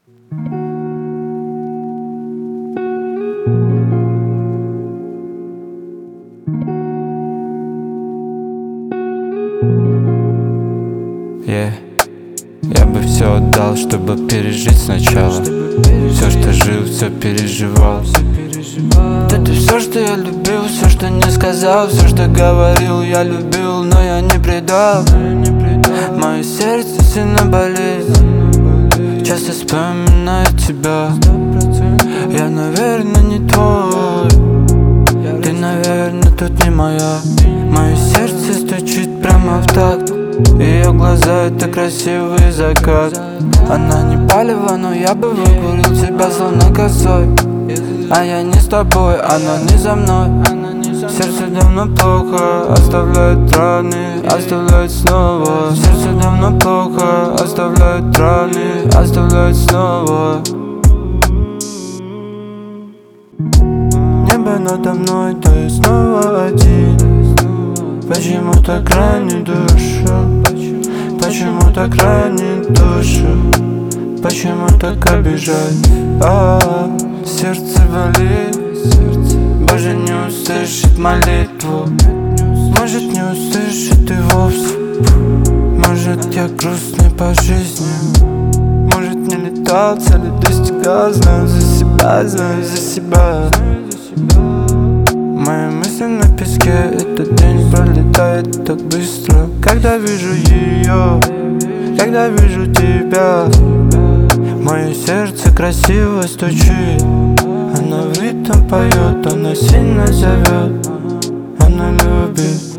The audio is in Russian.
Я бы все отдал, чтобы пережить сначала. Все, что жил, все переживал. Это все, что я любил, все, что не сказал, все, что говорил, я любил, но я не предал. Мое сердце сильно болит, часто вспоминаю тебя. Я, наверное, не твой, ты, наверное, тут не моя. Мое сердце стучит прямо в такт, ее глаза — это красивый закат. Она не палево, но я бы выкурил тебя словно косой. А я не с тобой, она не за мной. Сердце давно плохо, оставляет раны, оставляет снова. Сердце давно плохо, оставляет раны, оставляет снова. Небо надо мной, то я снова один. Почему так ранит душу? Почему так ранит душу? Почему так обижать? Сердце болит, Боже, не услышит молитву. Может, не услышит и вовсе. Может, я грустный по жизни. Может, не летал, цели достигал. Знаю за себя, знаю за себя. Мои мысли на песке, этот день пролетает так быстро. Когда вижу ее, когда вижу тебя, мое сердце красиво стучит. Она в ритм поет, она сильно зовет, она любит.